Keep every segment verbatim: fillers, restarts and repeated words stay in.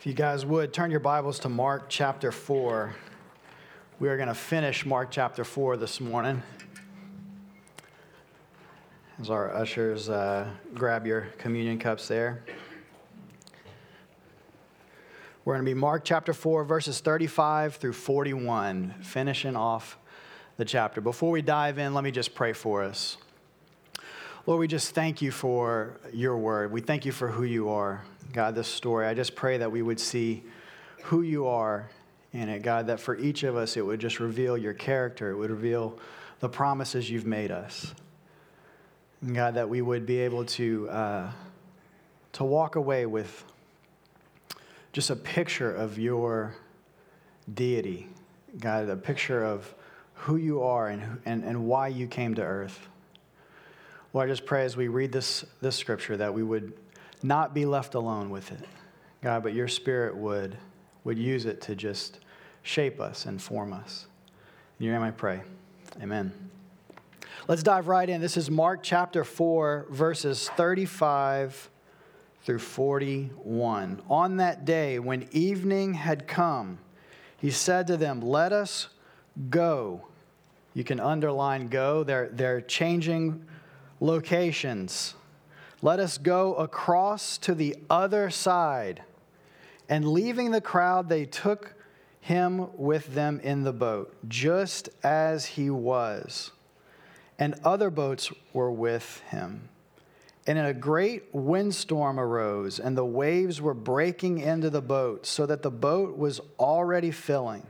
If you guys would, turn your Bibles to Mark chapter four. We are going to finish Mark chapter four this morning. As our ushers uh, grab your communion cups there. We're going to be Mark chapter four, verses thirty-five through forty-one, finishing off the chapter. Before we dive in, let me just pray for us. Lord, we just thank you for your word. We thank you for who you are. God, this story, I just pray that we would see who you are in it, God, that for each of us it would just reveal your character. It would reveal the promises you've made us. And God, that we would be able to, uh, to walk away with just a picture of your deity. God, a picture of who you are and, and, and why you came to earth. Lord, I just pray as we read this, this scripture that we would not be left alone with it, God, but your Spirit would, would use it to just shape us and form us. In your name I pray. Amen. Let's dive right in. This is Mark chapter four, verses thirty-five through forty-one. On that day, when evening had come, he said to them, "Let us go." You can underline go. They're, they're changing locations. "Let us go across to the other side." And leaving the crowd, they took him with them in the boat, just as he was. And other boats were with him. And a great windstorm arose, and the waves were breaking into the boat, so that the boat was already filling.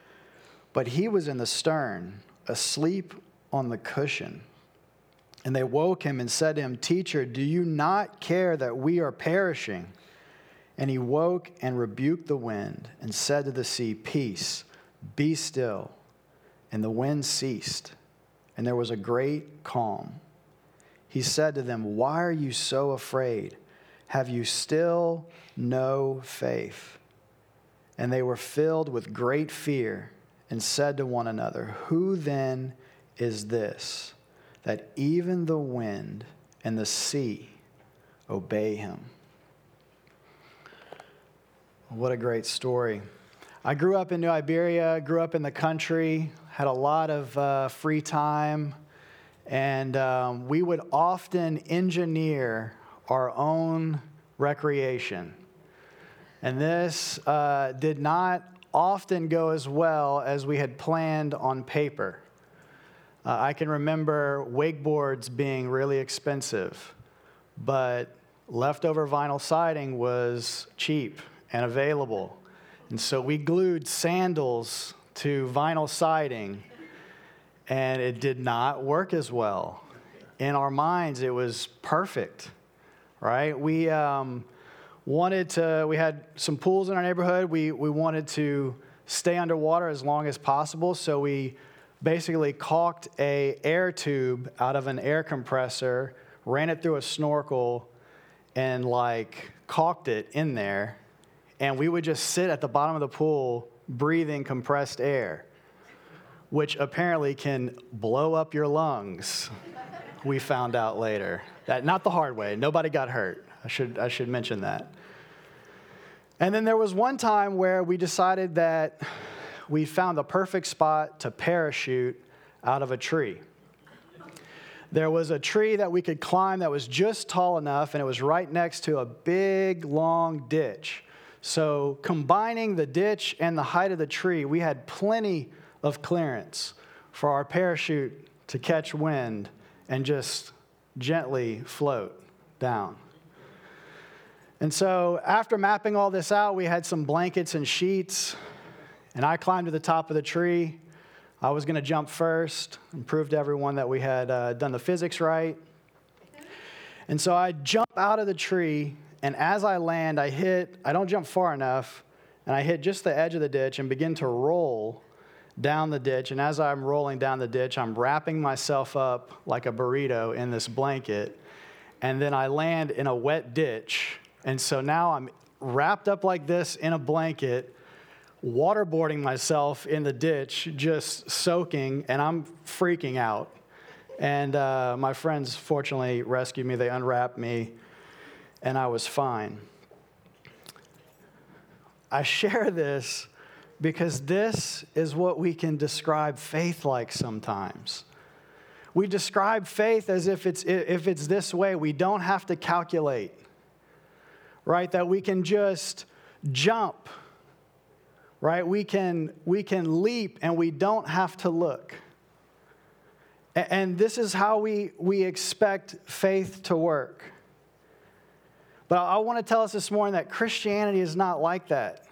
But he was in the stern, asleep on the cushion. And they woke him and said to him, "Teacher, do you not care that we are perishing?" And he woke and rebuked the wind and said to the sea, "Peace, be still." And the wind ceased, and there was a great calm. He said to them, "Why are you so afraid? Have you still no faith?" And they were filled with great fear and said to one another, "Who then is this, that even the wind and the sea obey him?" What a great story. I grew up in New Iberia, grew up in the country, had a lot of uh, free time, and um, we would often engineer our own recreation. And this uh, did not often go as well as we had planned on paper. Uh, I can remember wakeboards being really expensive, but leftover vinyl siding was cheap and available. And so we glued sandals to vinyl siding, and it did not work as well. In our minds, it was perfect, right? We um, wanted to, we had some pools in our neighborhood. We, we wanted to stay underwater as long as possible, so we basically caulked a air tube out of an air compressor, ran it through a snorkel, and like caulked it in there. And we would just sit at the bottom of the pool breathing compressed air, which apparently can blow up your lungs. We found out later. That, not the hard way. Nobody got hurt. I should, I should mention that. And then there was one time where we decided that we found the perfect spot to parachute out of a tree. There was a tree that we could climb that was just tall enough, and it was right next to a big, long ditch. So combining the ditch and the height of the tree, we had plenty of clearance for our parachute to catch wind and just gently float down. And so after mapping all this out, we had some blankets and sheets. And I climbed to the top of the tree. I was going to jump first and prove to everyone that we had uh, done the physics right. And so I jump out of the tree, and as I land, I hit, I don't jump far enough, and I hit just the edge of the ditch and begin to roll down the ditch. And as I'm rolling down the ditch, I'm wrapping myself up like a burrito in this blanket, and then I land in a wet ditch. And so now I'm wrapped up like this in a blanket, waterboarding myself in the ditch, just soaking, and I'm freaking out. And uh, my friends fortunately rescued me. They unwrapped me, and I was fine. I share this because this is what we can describe faith like sometimes. We describe faith as if it's if it's this way. We don't have to calculate, right? That we can just jump, right? We can we can leap and we don't have to look. And this is how we, we expect faith to work. But I want to tell us this morning that Christianity is not like that.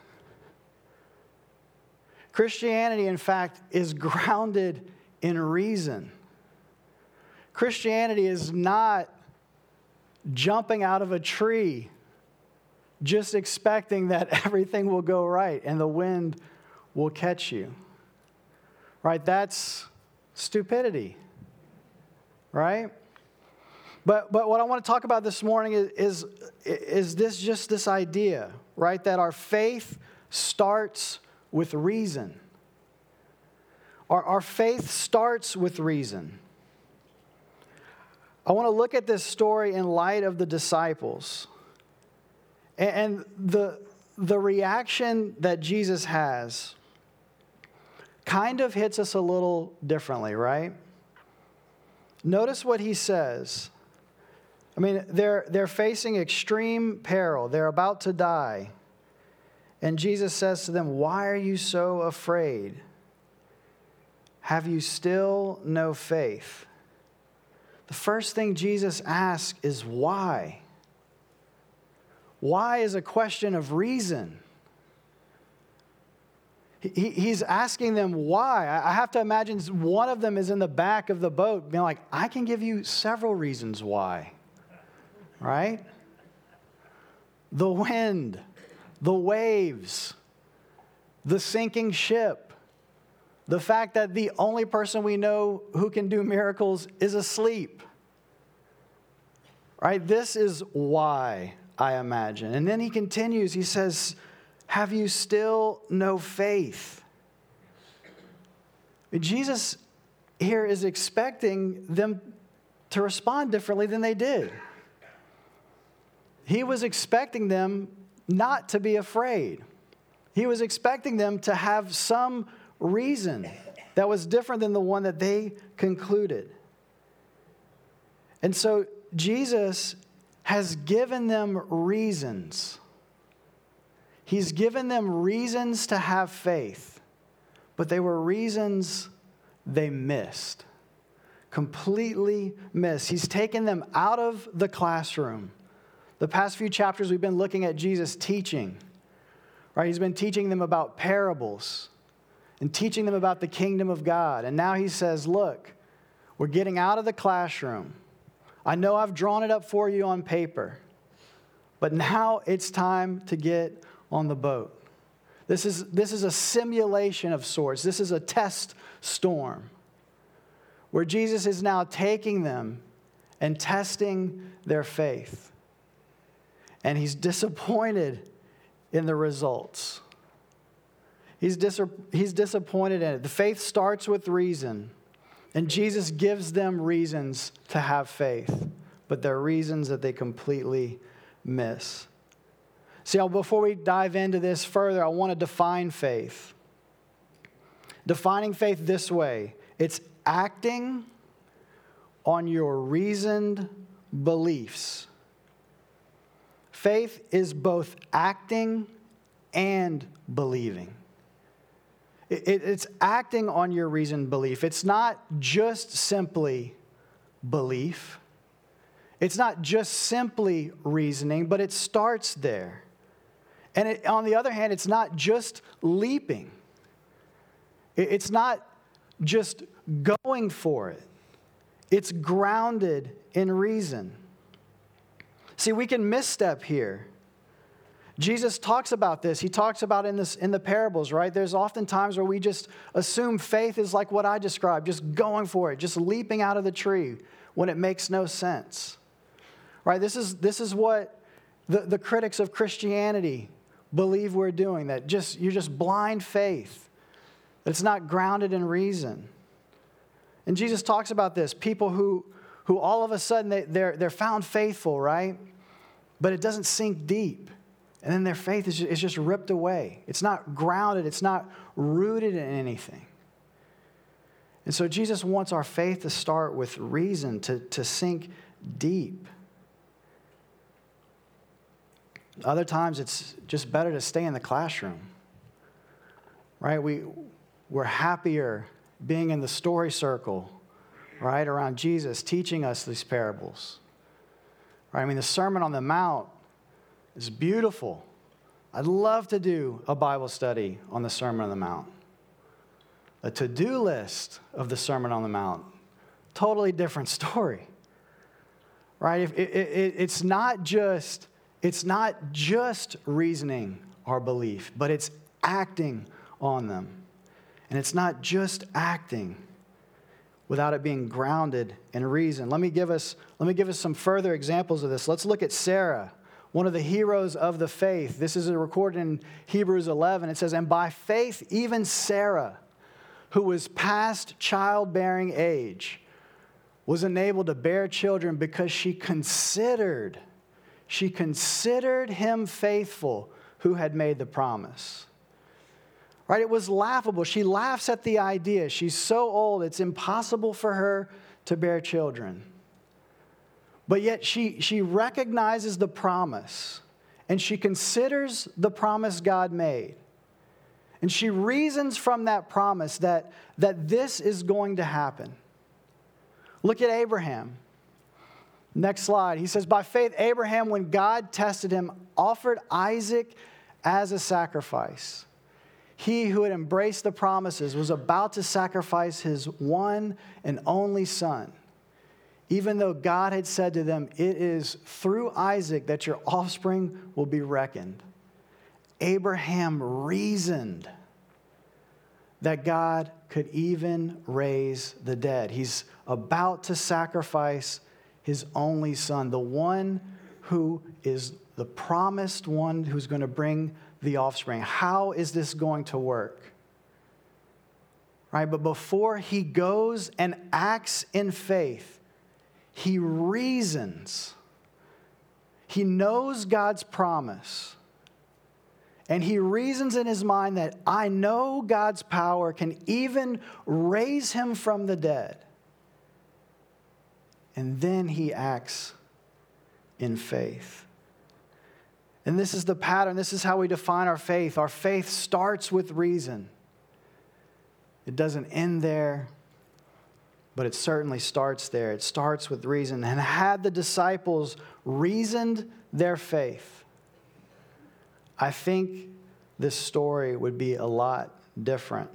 Christianity, in fact, is grounded in reason. Christianity is not jumping out of a tree just expecting that everything will go right and the wind will catch you. Right? That's stupidity. Right? But but what I want to talk about this morning is, is, is this just this idea, right? That our faith starts with reason. Our, our faith starts with reason. I want to look at this story in light of the disciples. And, and the, the reaction that Jesus has kind of hits us a little differently, right? Notice what he says. I mean, they're, they're facing extreme peril. They're about to die. And Jesus says to them, "Why are you so afraid? Have you still no faith?" The first thing Jesus asks is why. Why is a question of reason. He, he's asking them why. I have to imagine one of them is in the back of the boat being like, "I can give you several reasons why." Right? The wind, the waves, the sinking ship, the fact that the only person we know who can do miracles is asleep. Right? This is why, I imagine. And then he continues, he says, "Have you still no faith?" Jesus here is expecting them to respond differently than they did. He was expecting them not to be afraid. He was expecting them to have some reason that was different than the one that they concluded. And so Jesus has given them reasons. He's given them reasons to have faith, but they were reasons they missed, completely missed. He's taken them out of the classroom. The past few chapters, we've been looking at Jesus teaching, right? He's been teaching them about parables and teaching them about the kingdom of God. And now he says, look, we're getting out of the classroom. I know I've drawn it up for you on paper, but now it's time to get on the boat. This is, this is a simulation of sorts. This is a test storm where Jesus is now taking them and testing their faith. And he's disappointed in the results. He's, dis- he's disappointed in it. The faith starts with reason. And Jesus gives them reasons to have faith. But they're reasons that they completely miss. See, before we dive into this further, I want to define faith. Defining faith this way: it's acting on your reasoned beliefs. Faith is both acting and believing. It, it, it's acting on your reasoned belief. It's not just simply belief. It's not just simply reasoning, but it starts there. And it, on the other hand, it's not just leaping. It, it's not just going for it. It's grounded in reason. See, we can misstep here. Jesus talks about this. He talks about in this in the parables, right? There's often times where we just assume faith is like what I described, just going for it, just leaping out of the tree when it makes no sense. Right? This is this is what the, the critics of Christianity believe we're doing, that just you're just blind faith. It's not grounded in reason. And Jesus talks about this, people who who all of a sudden they, they're, they're found faithful, right? But it doesn't sink deep. And then their faith is just, is just ripped away. It's not grounded. It's not rooted in anything. And so Jesus wants our faith to start with reason, to, to sink deep. Other times it's just better to stay in the classroom, right? We, we're happier being in the story circle, right, around Jesus teaching us these parables. Right? I mean, the Sermon on the Mount is beautiful. I'd love to do a Bible study on the Sermon on the Mount. A to-do list of the Sermon on the Mount, totally different story. Right? It, it, it, it's not just it's not just reasoning our belief, but it's acting on them. And it's not just acting without it being grounded in reason. Let me give us let me give us some further examples of this. Let's look at Sarah, one of the heroes of the faith. This is recorded in Hebrews eleven. It says, "And by faith even Sarah, who was past childbearing age, was enabled to bear children because she considered, she considered him faithful who had made the promise." Right? It was laughable. She laughs at the idea. She's so old, it's impossible for her to bear children. But yet she, she recognizes the promise, and she considers the promise God made. And she reasons from that promise that, that this is going to happen. Look at Abraham. Next slide. He says, "By faith, Abraham, when God tested him, offered Isaac as a sacrifice. He who had embraced the promises was about to sacrifice his one and only son, even though God had said to them, 'It is through Isaac that your offspring will be reckoned.' Abraham reasoned that God could even raise the dead." He's about to sacrifice his only son, the one who is the promised one who's going to bring the offspring. How is this going to work? Right? But before he goes and acts in faith, he reasons. He knows God's promise. And he reasons in his mind that I know God's power can even raise him from the dead. And then he acts in faith. And this is the pattern. This is how we define our faith. Our faith starts with reason. It doesn't end there, but it certainly starts there. It starts with reason. And had the disciples reasoned their faith, I think this story would be a lot different.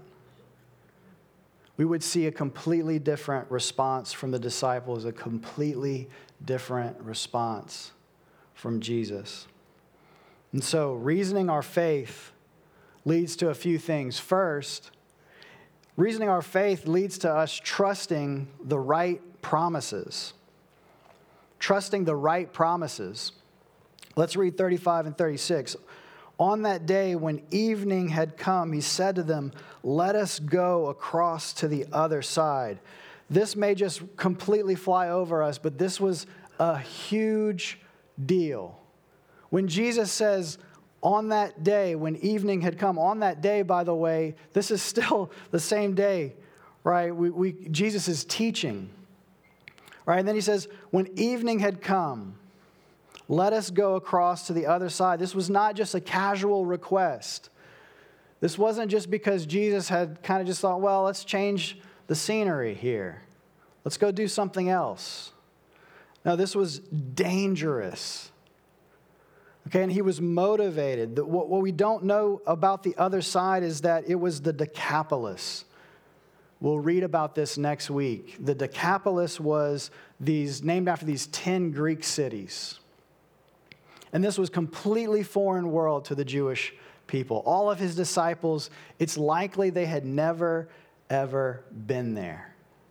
We would see a completely different response from the disciples, a completely different response from Jesus. And so, reasoning our faith leads to a few things. First, reasoning our faith leads to us trusting the right promises. Trusting the right promises. Let's read thirty-five and thirty-six. "On that day when evening had come, he said to them, 'Let us go across to the other side.'" This may just completely fly over us, but this was a huge deal. When Jesus says, "on that day when evening had come," on that day, by the way, this is still the same day, right? We, we, Jesus is teaching, right? And then he says, "When evening had come, let us go across to the other side." This was not just a casual request. This wasn't just because Jesus had kind of just thought, well, let's change the scenery here. Let's go do something else. No, this was dangerous. Okay, and he was motivated. What we don't know about the other side is that it was the Decapolis. We'll read about this next week. The Decapolis was these named after these ten Greek cities. And this was completely foreign world to the Jewish people. All of his disciples, it's likely they had never, ever been there.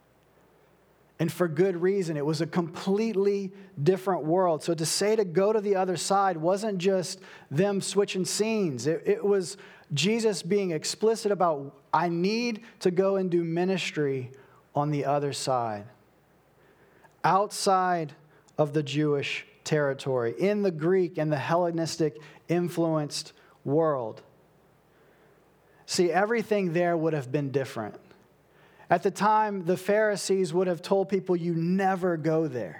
And for good reason. It was a completely different world. So to say to go to the other side wasn't just them switching scenes. It, it was Jesus being explicit about, I need to go and do ministry on the other side. Outside of the Jewish territory, in the Greek and the Hellenistic influenced world. See, everything there would have been different. At the time, the Pharisees would have told people, you never go there.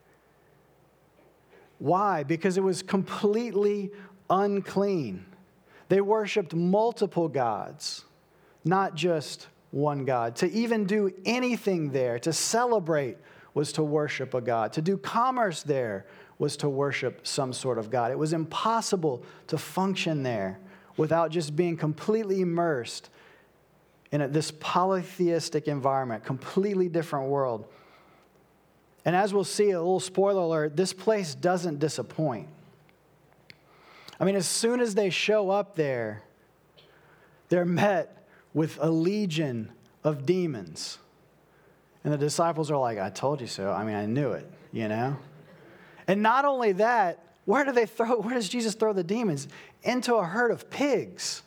Why? Because it was completely unclean. They worshiped multiple gods, not just one God. To even do anything there, to celebrate, was to worship a god. To do commerce there was to worship some sort of god. It was impossible to function there without just being completely immersed in a, this polytheistic environment, completely different world. And as we'll see, a little spoiler alert, this place doesn't disappoint. I mean, as soon as they show up there, they're met with a legion of demons. And the disciples are like, I told you so. I mean, I knew it, you know? And not only that, where do they throw, where does Jesus throw the demons? Into a herd of pigs.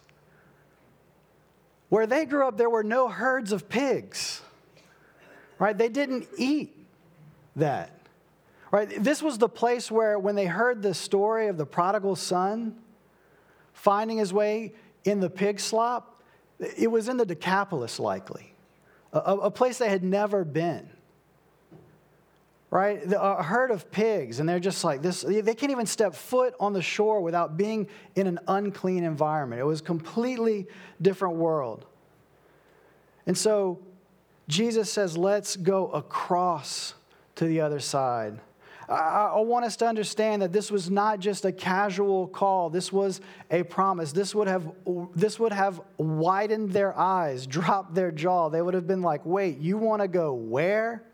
Where they grew up, there were no herds of pigs, right? They didn't eat that, right? This was the place where when they heard the story of the prodigal son finding his way in the pig slop, it was in the Decapolis likely, a, a place they had never been, right? A herd of pigs, and they're just like this. They can't even step foot on the shore without being in an unclean environment. It was a completely different world. And so Jesus says, let's go across to the other side. I, I want us to understand that this was not just a casual call. This was a promise. This would have, this would have widened their eyes, dropped their jaw. They would have been like, wait, you want to go where?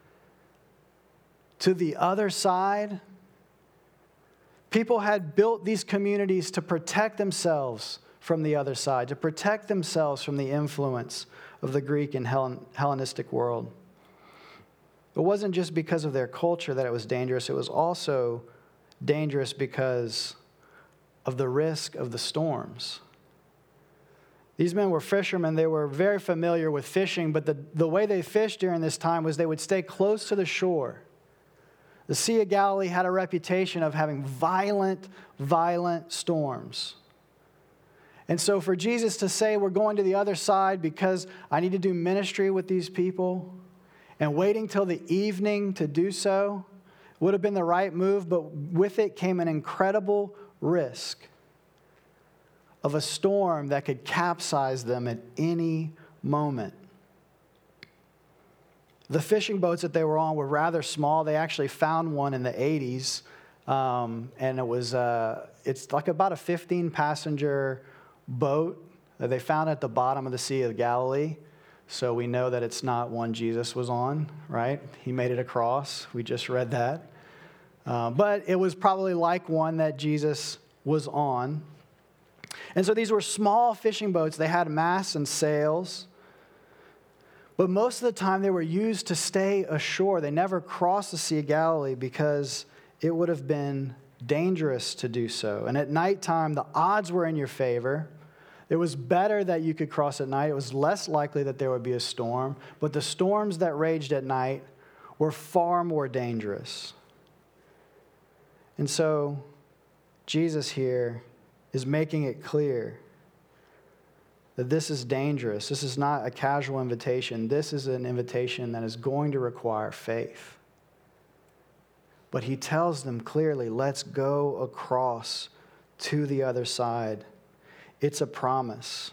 To the other side? People had built these communities to protect themselves from the other side, to protect themselves from the influence of the Greek and Hellenistic world. It wasn't just because of their culture that it was dangerous. It was also dangerous because of the risk of the storms. These men were fishermen. They were very familiar with fishing, but the, the way they fished during this time was they would stay close to the shore. The Sea of Galilee had a reputation of having violent, violent storms. And so for Jesus to say, we're going to the other side because I need to do ministry with these people, and waiting till the evening to do so would have been the right move, but with it came an incredible risk of a storm that could capsize them at any moment. The fishing boats that they were on were rather small. They actually found one in the eighties, um, and it was uh, it's like about a fifteen passenger boat that they found at the bottom of the Sea of Galilee. So we know that it's not one Jesus was on, right? He made it across. We just read that. Uh, but it was probably like one that Jesus was on. And so these were small fishing boats. They had masts and sails. But most of the time they were used to stay ashore. They never crossed the Sea of Galilee because it would have been dangerous to do so. And at nighttime, the odds were in your favor. It was better that you could cross at night. It was less likely that there would be a storm. But the storms that raged at night were far more dangerous. And so Jesus here is making it clear that this is dangerous. This is not a casual invitation. This is an invitation that is going to require faith. But he tells them clearly, let's go across to the other side. It's a promise.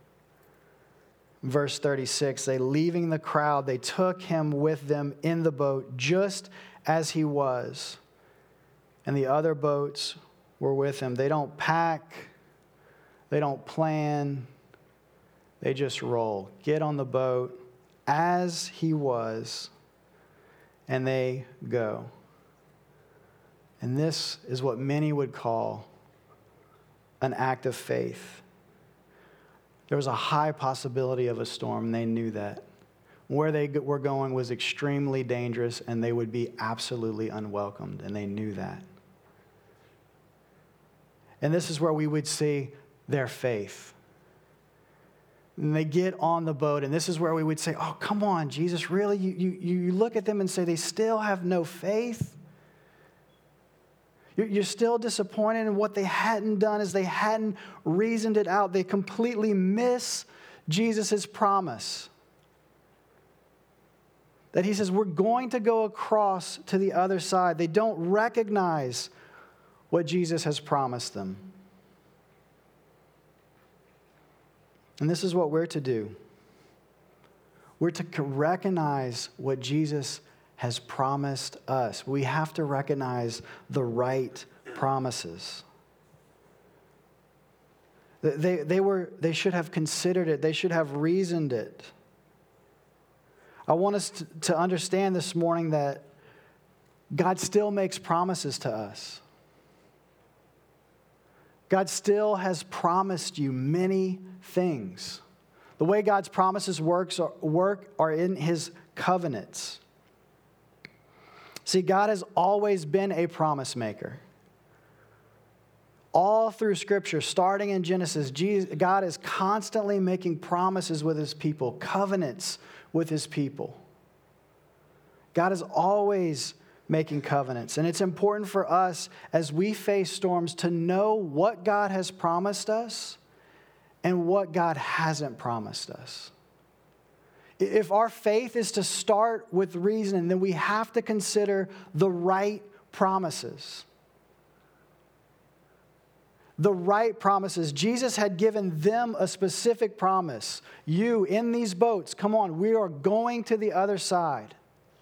Verse thirty-six, they leaving the crowd, they took him with them in the boat just as he was. And the other boats were with him. They don't pack. They don't plan. They just roll. Get on the boat as he was, and they go. And this is what many would call an act of faith. There was a high possibility of a storm, and they knew that. Where they were going was extremely dangerous, and they would be absolutely unwelcomed, and they knew that. And this is where we would see their faith. And they get on the boat, and this is where we would say, oh, come on, Jesus, really? You, you, you look at them and say they still have no faith? You're still disappointed in what they hadn't done is they hadn't reasoned it out. They completely miss Jesus' promise. That he says, we're going to go across to the other side. They don't recognize what Jesus has promised them. And this is what we're to do. We're to recognize what Jesus has promised us. We have to recognize the right promises. They, they, were, they should have considered it. They should have reasoned it. I want us to, to understand this morning that God still makes promises to us. God still has promised you many things. The way God's promises works are, work are in his covenants. See, God has always been a promise maker. All through Scripture, starting in Genesis, Jesus, God is constantly making promises with his people, covenants with his people. God is always making covenants. And it's important for us as we face storms to know what God has promised us and what God hasn't promised us. If our faith is to start with reason, then we have to consider the right promises. The right promises. Jesus had given them a specific promise. You, in these boats, come on, we are going to the other side.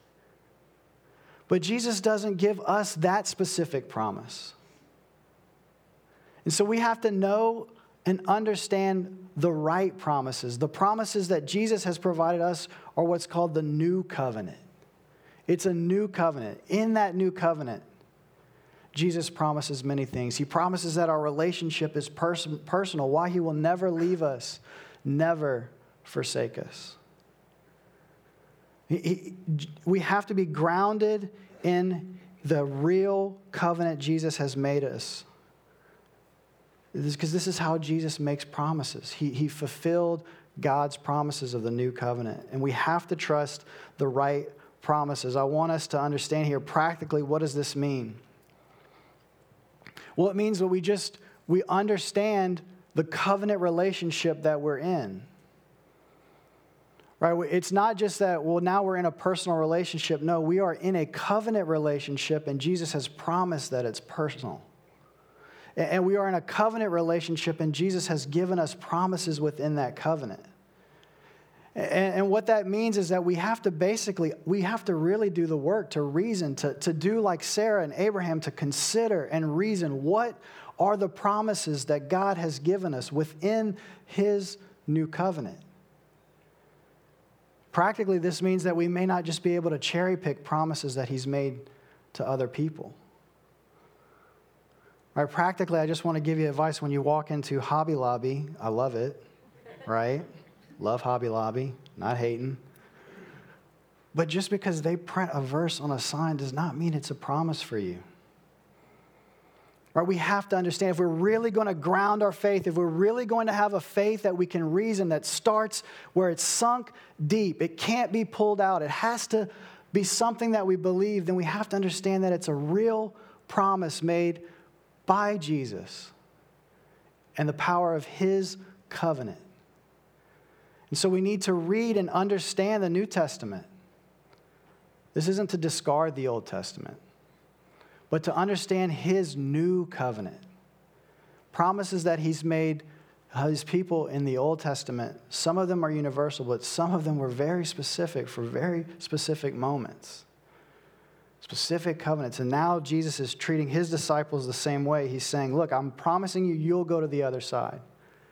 But Jesus doesn't give us that specific promise. And so we have to know and understand the right promises. The promises that Jesus has provided us are what's called the new covenant. It's a new covenant. In that new covenant, Jesus promises many things. He promises that our relationship is pers- personal, why he will never leave us, never forsake us. He, he, we have to be grounded in the real covenant Jesus has made us. Because this is how Jesus makes promises. He, he fulfilled God's promises of the new covenant. And we have to trust the right promises. I want us to understand here practically, what does this mean? Well, it means that we just, we understand the covenant relationship that we're in. Right? It's not just that, well, now we're in a personal relationship. No, we are in a covenant relationship, and Jesus has promised that it's personal. And we are in a covenant relationship, and Jesus has given us promises within that covenant. And what that means is that we have to basically, we have to really do the work to reason, to, to do like Sarah and Abraham, to consider and reason what are the promises that God has given us within his new covenant. Practically, this means that we may not just be able to cherry pick promises that he's made to other people. Right, practically, I just want to give you advice when you walk into Hobby Lobby. I love it, right? Love Hobby Lobby, not hating. But just because they print a verse on a sign does not mean it's a promise for you. Right, we have to understand if we're really going to ground our faith, if we're really going to have a faith that we can reason, that starts where it's sunk deep, it can't be pulled out, it has to be something that we believe, then we have to understand that it's a real promise made by Jesus and the power of his covenant. And so we need to read and understand the New Testament. This isn't to discard the Old Testament, but to understand his new covenant. Promises that he's made his people in the Old Testament, some of them are universal, but some of them were very specific for very specific moments. Specific covenants. And now Jesus is treating his disciples the same way. He's saying, look, I'm promising you, you'll go to the other side.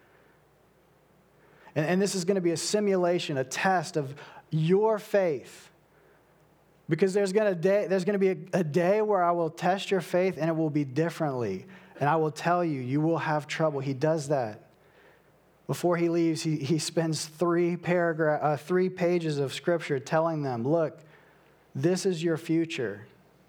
And, and this is going to be a simulation, a test of your faith. Because there's going to, day, there's going to be a, a day where I will test your faith, and it will be differently. And I will tell you, you will have trouble. He does that. Before he leaves, he, he spends three, paragraph, uh, three pages of Scripture telling them, look, this is your future.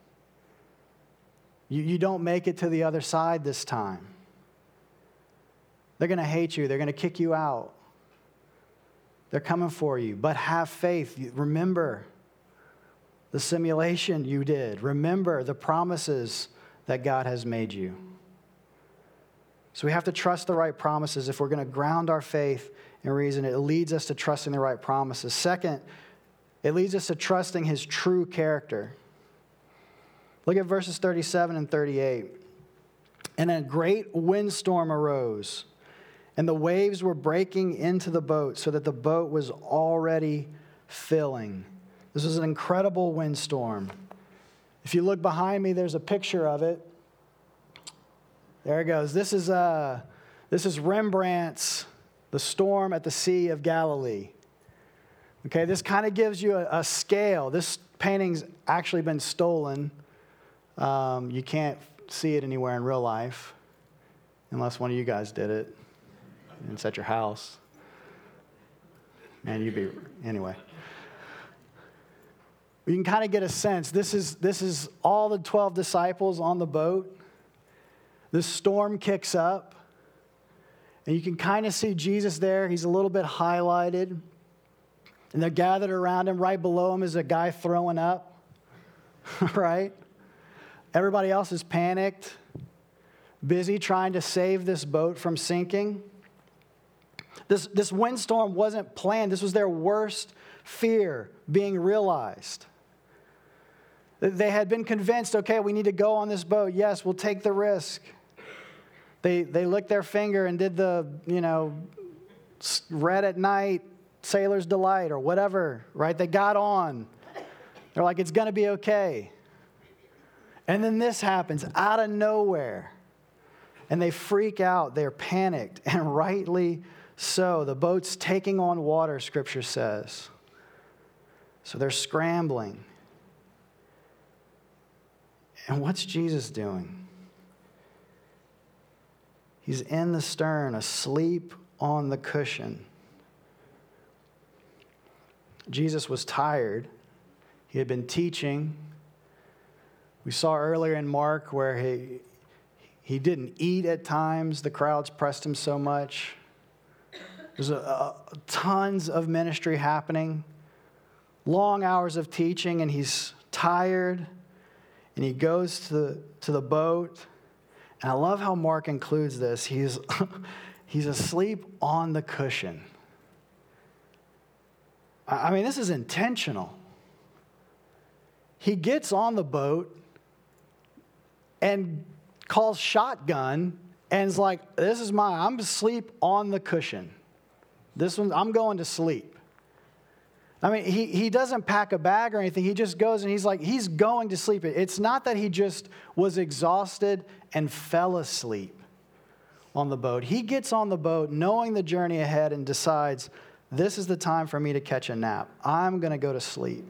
You, you don't make it to the other side this time. They're going to hate you. They're going to kick you out. They're coming for you. But have faith. Remember the simulation you did. Remember the promises that God has made you. So we have to trust the right promises if we're going to ground our faith in reason. It leads us to trusting the right promises. Second, it leads us to trusting his true character. Look at verses thirty-seven and thirty-eight. And a great windstorm arose, and the waves were breaking into the boat so that the boat was already filling. This was an incredible windstorm. If you look behind me, there's a picture of it. There it goes. This is, uh, this is Rembrandt's The Storm at the Sea of Galilee. Okay, this kind of gives you a, a scale. This painting's actually been stolen. Um, you can't see it anywhere in real life, unless one of you guys did it and it's at your house. Man, you'd be, anyway. You can kind of get a sense. This is, this is all the twelve disciples on the boat. The storm kicks up, and you can kind of see Jesus there. He's a little bit highlighted, and they're gathered around him. Right below him is a guy throwing up, right? Everybody else is panicked, busy trying to save this boat from sinking. This, this windstorm wasn't planned. This was their worst fear being realized. They had been convinced, okay, we need to go on this boat. Yes, we'll take the risk. They, they licked their finger and did the, you know, red at night, sailor's delight or whatever, right? They got on. They're like, it's going to be okay. And then this happens out of nowhere. And they freak out. They're panicked, and rightly so. The boat's taking on water, Scripture says. So they're scrambling. And what's Jesus doing? He's in the stern, asleep on the cushion. Jesus was tired. He had been teaching. We saw earlier in Mark where he, he didn't eat at times. The crowds pressed him so much. There's a, a, tons of ministry happening. Long hours of teaching, and he's tired. And he goes to the, to the boat. And I love how Mark includes this. He's, he's asleep on the cushion. I mean, this is intentional. He gets on the boat and calls shotgun and is like, this is mine. I'm asleep on the cushion. This one, I'm going to sleep. I mean, he, he doesn't pack a bag or anything. He just goes and he's like, he's going to sleep. It's not that he just was exhausted and fell asleep on the boat. He gets on the boat knowing the journey ahead and decides, this is the time for me to catch a nap. I'm going to go to sleep.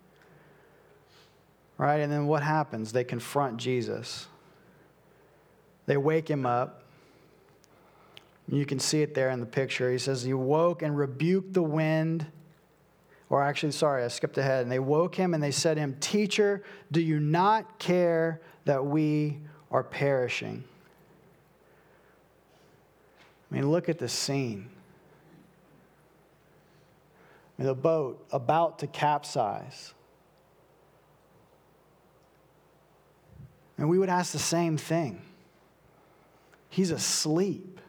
Right? And then what happens? They confront Jesus. They wake him up. You can see it there in the picture. He says, he woke and rebuked the wind. Or actually, sorry, I skipped ahead. And they woke him and they said to him, Teacher, do you not care that we are perishing? I mean, look at the scene. I mean, the boat about to capsize. And we would ask the same thing. He's asleep.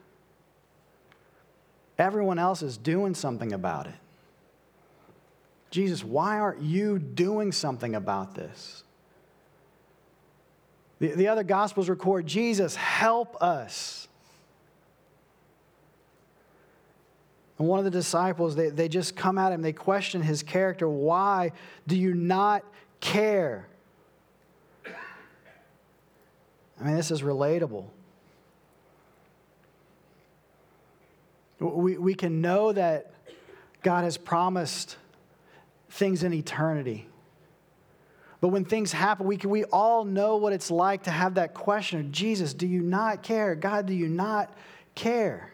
Everyone else is doing something about it. Jesus, why aren't you doing something about this? The, the other Gospels record, Jesus, help us. And one of the disciples, they, they just come at him. They question his character. Why do you not care? I mean, this is relatable. We, we can know that God has promised things in eternity. But when things happen, we can, we all know what it's like to have that question of, Jesus, do you not care? God, do you not care?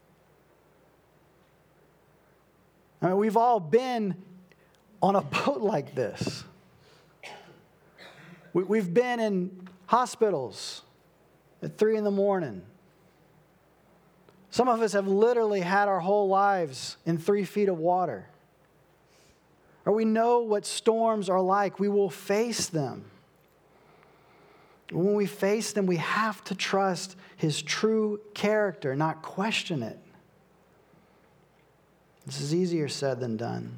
I mean, we've all been on a boat like this. We, we've been in hospitals at three in the morning. Some of us have literally had our whole lives in three feet of water. Or we know what storms are like. We will face them. When we face them, we have to trust his true character, not question it. This is easier said than done.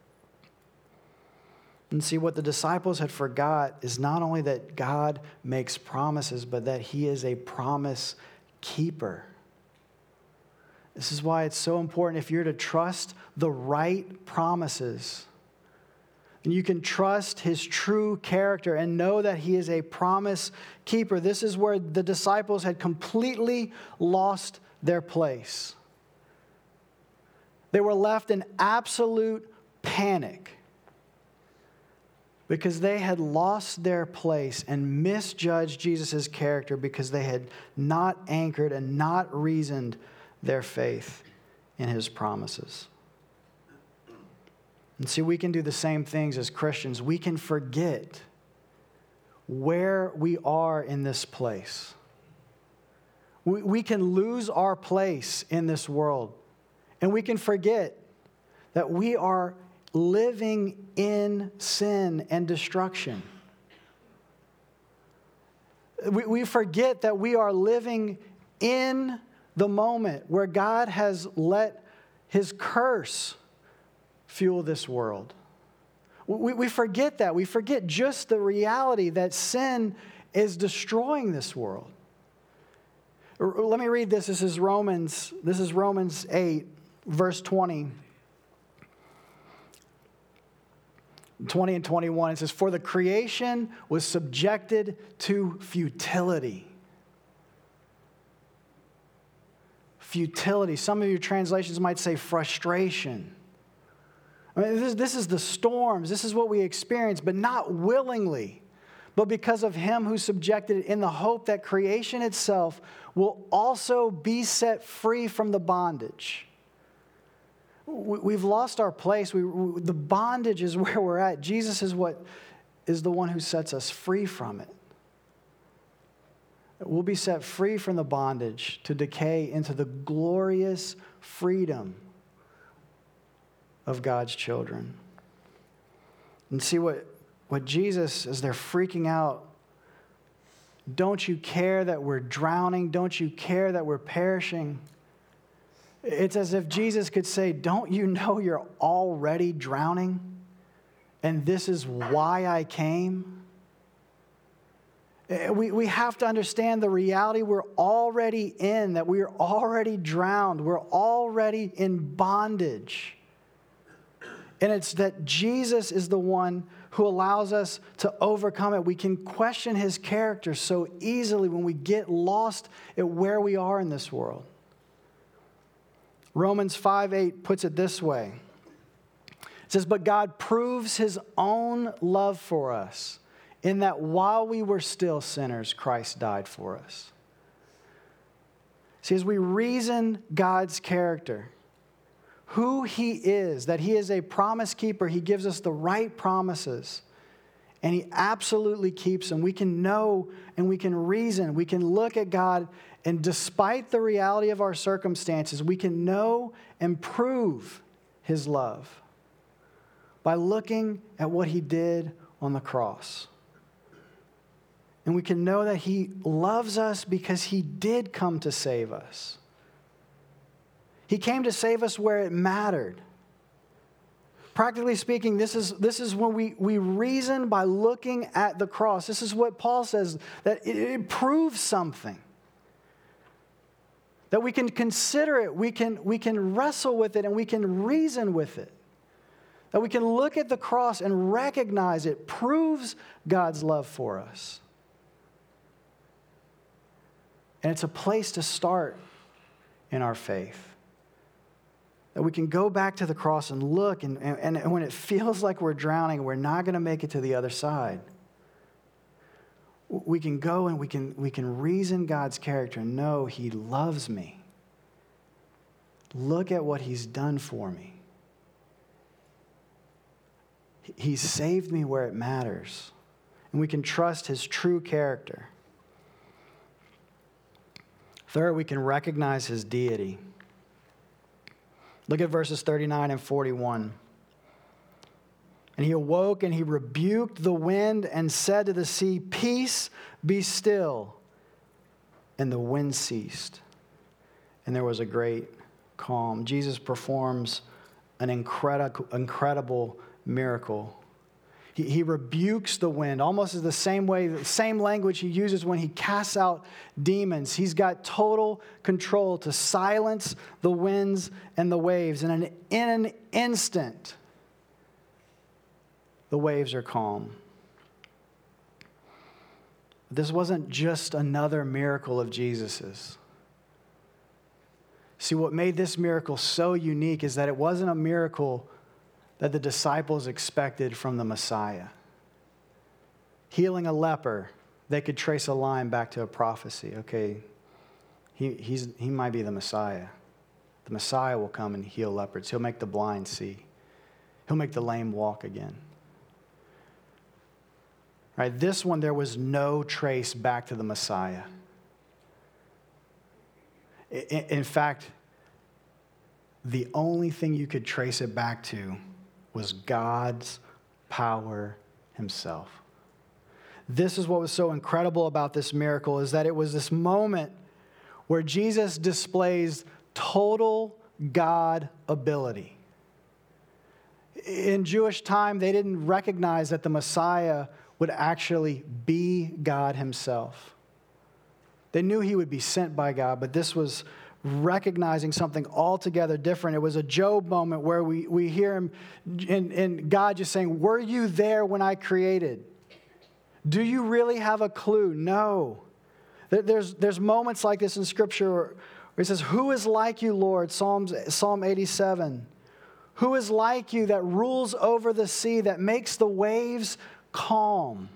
And see, what the disciples had forgot is not only that God makes promises, but that he is a promise keeper. This is why it's so important if you're to trust the right promises, and you can trust his true character and know that he is a promise keeper. This is where the disciples had completely lost their place. They were left in absolute panic because they had lost their place and misjudged Jesus' character because they had not anchored and not reasoned their faith in his promises. And see, we can do the same things as Christians. We can forget where we are in this place. We, we can lose our place in this world. And we can forget that we are living in sin and destruction. We, we forget that we are living in the moment where God has let his curse fuel this world. We, we forget that. We forget just the reality that sin is destroying this world. Let me read this. This is Romans, this is Romans eight, verse twenty. twenty and twenty-one, it says, "For the creation was subjected to futility." Futility. Some of your translations might say frustration. I mean, this, this is the storms. This is what we experience, but not willingly, but because of him who subjected it, in the hope that creation itself will also be set free from the bondage. We've lost our place. We, we, the bondage is where we're at. Jesus is what is the one who sets us free from it. We'll be set free from the bondage to decay into the glorious freedom of God's children. And see what, what Jesus, as they're freaking out, don't you care that we're drowning? Don't you care that we're perishing? It's as if Jesus could say, don't you know you're already drowning? And this is why I came? We, we have to understand the reality we're already in, that we're already drowned. We're already in bondage. And it's that Jesus is the one who allows us to overcome it. We can question his character so easily when we get lost at where we are in this world. Romans five eight puts it this way. It says, "But God proves his own love for us, in that while we were still sinners, Christ died for us." See, as we reason God's character, who he is, that he is a promise keeper, he gives us the right promises, and he absolutely keeps them. We can know and we can reason. We can look at God, and despite the reality of our circumstances, we can know and prove his love by looking at what he did on the cross. And we can know that he loves us because he did come to save us. He came to save us where it mattered. Practically speaking, this is, this is when we, we reason by looking at the cross. This is what Paul says, that it, it proves something. That we can consider it, we can, we can wrestle with it, and we can reason with it. That we can look at the cross and recognize it proves God's love for us. And it's a place to start in our faith. That we can go back to the cross and look, and, and, and when it feels like we're drowning, we're not going to make it to the other side. We can go and we can, we can reason God's character and know he loves me. Look at what he's done for me. He's saved me where it matters. And we can trust his true character. Third, we can recognize his deity. Look at verses thirty-nine and forty-one. "And he awoke and he rebuked the wind and said to the sea, 'Peace, "Be still." And the wind ceased, and there was a great calm. Jesus performs an incredible, incredible miracle. He, he rebukes the wind, almost as the same way, the same language he uses when he casts out demons. He's got total control to silence the winds and the waves. And in an, in an instant, the waves are calm. This wasn't just another miracle of Jesus's. See, what made this miracle so unique is that it wasn't a miracle that the disciples expected from the Messiah. Healing a leper, they could trace a line back to a prophecy. Okay, he, he's, he might be the Messiah. The Messiah will come and heal lepers. He'll make the blind see. He'll make the lame walk again. Right, this one, there was no trace back to the Messiah. In, in fact, the only thing you could trace it back to was God's power himself. This is what was so incredible about this miracle, is that it was this moment where Jesus displays total God ability. In Jewish time, they didn't recognize that the Messiah would actually be God himself. They knew he would be sent by God, but this was recognizing something altogether different. It was a Job moment where we, we hear him and, and God just saying, "Were you there when I created? Do you really have a clue?" No. There's, there's moments like this in Scripture where he says, "Who is like you, Lord?" Psalms, Psalm eighty-seven. "Who is like you that rules over the sea, that makes the waves calm?"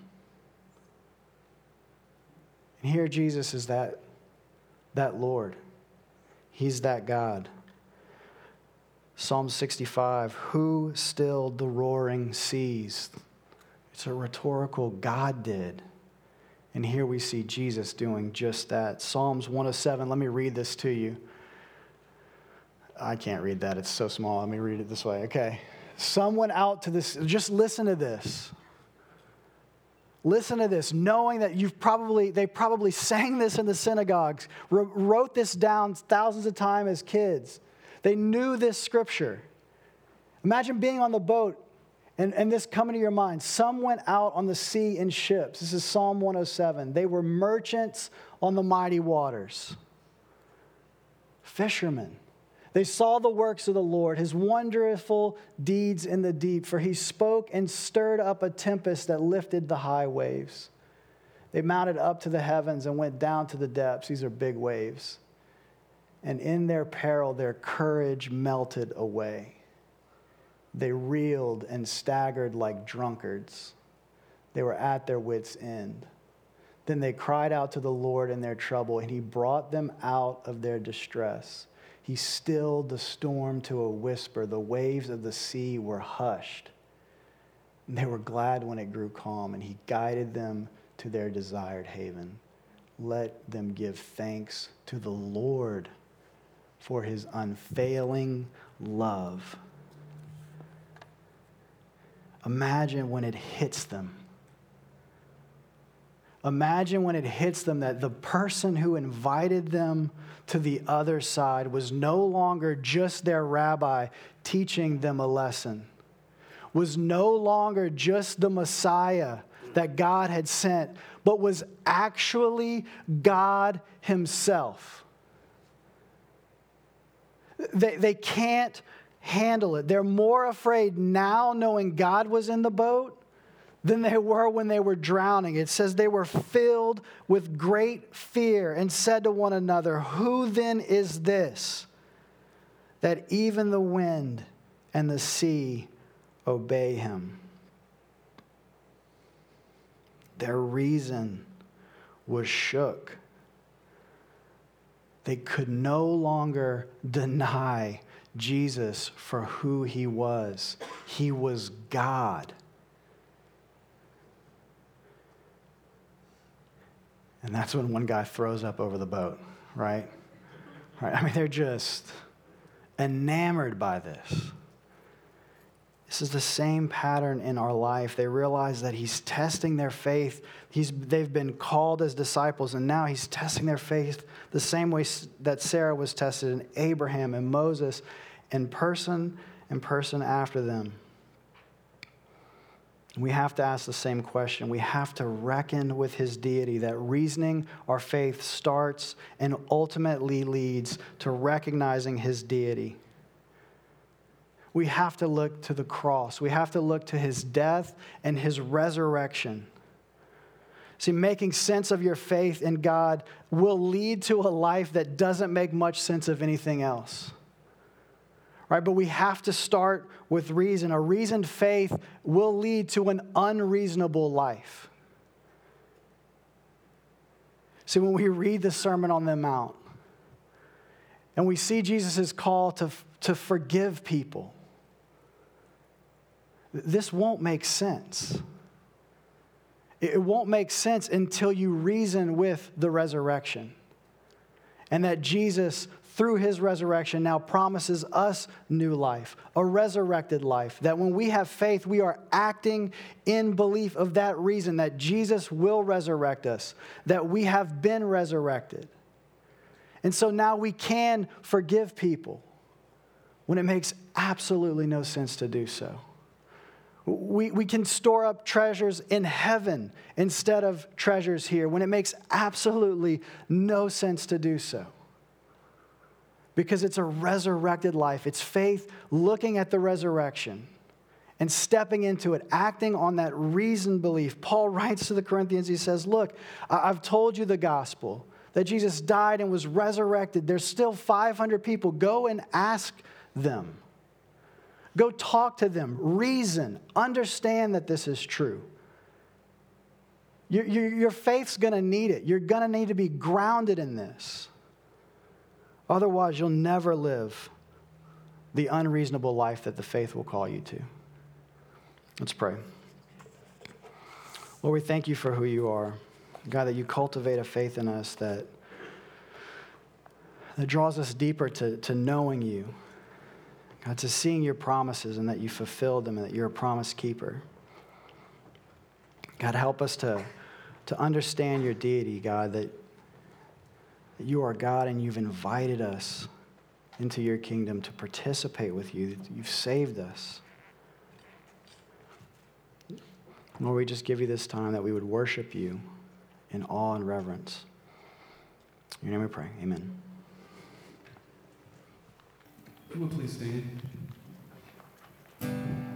And here Jesus is that, that Lord. He's that God. Psalm sixty-five, "Who stilled the roaring seas?" It's a rhetorical God did. And here we see Jesus doing just that. Psalms one oh seven, let me read this to you. I can't read that, it's so small. Let me read it this way. Okay. Some went out to this, just listen to this. Listen to this, knowing that you've probably, they probably sang this in the synagogues, wrote this down thousands of times as kids. They knew this scripture. Imagine being on the boat and, and this coming to your mind. Some went out on the sea in ships. This is Psalm one oh seven. They were merchants on the mighty waters. Fishermen. They saw the works of the Lord, his wonderful deeds in the deep, for he spoke and stirred up a tempest that lifted the high waves. They mounted up to the heavens and went down to the depths. These are big waves. And in their peril, their courage melted away. They reeled and staggered like drunkards. They were at their wits' end. Then they cried out to the Lord in their trouble, and he brought them out of their distress. He stilled the storm to a whisper. The waves of the sea were hushed. And they were glad when it grew calm, and he guided them to their desired haven. Let them give thanks to the Lord for his unfailing love. Imagine when it hits them. Imagine when it hits them that the person who invited them to the other side was no longer just their rabbi teaching them a lesson, was no longer just the Messiah that God had sent, but was actually God himself. They, they can't handle it. They're more afraid now knowing God was in the boat than they were when they were drowning. It says they were filled with great fear and said to one another, "Who then is this, that even the wind and the sea obey him?" Their reason was shook. They could no longer deny Jesus for who he was. He was God. And that's when one guy throws up over the boat, right? Right? I mean, they're just enamored by this. This is the same pattern in our life. They realize that he's testing their faith. He's, they've been called as disciples, and now he's testing their faith the same way that Sarah was tested, and Abraham and Moses, and person and person after them. We have to ask the same question. We have to reckon with his deity, that reasoning our faith starts and ultimately leads to recognizing his deity. We have to look to the cross. We have to look to his death and his resurrection. See, making sense of your faith in God will lead to a life that doesn't make much sense of anything else. Right? But we have to start with reason. A reasoned faith will lead to an unreasonable life. See, when we read the Sermon on the Mount and we see Jesus' call to, to forgive people, this won't make sense. It won't make sense until you reason with the resurrection. And that Jesus, through his resurrection, now promises us new life, a resurrected life. That when we have faith, we are acting in belief of that reason, that Jesus will resurrect us, that we have been resurrected. And so now we can forgive people when it makes absolutely no sense to do so. We, we can store up treasures in heaven instead of treasures here when it makes absolutely no sense to do so. Because it's a resurrected life. It's faith looking at the resurrection and stepping into it, acting on that reasoned belief. Paul writes to the Corinthians, he says, look, I've told you the gospel, that Jesus died and was resurrected. There's still five hundred people. Go and ask them. Go talk to them, reason, understand that this is true. Your, your, your faith's going to need it. You're going to need to be grounded in this. Otherwise, you'll never live the unreasonable life that the faith will call you to. Let's pray. Lord, we thank you for who you are. God, that you cultivate a faith in us that, that draws us deeper to, to knowing you. God, to seeing your promises and that you fulfilled them and that you're a promise keeper. God, help us to, to understand your deity, God, that, that you are God and you've invited us into your kingdom to participate with you. You've saved us. Lord, we just give you this time that we would worship you in awe and reverence. In your name we pray. Amen. Will you please stand?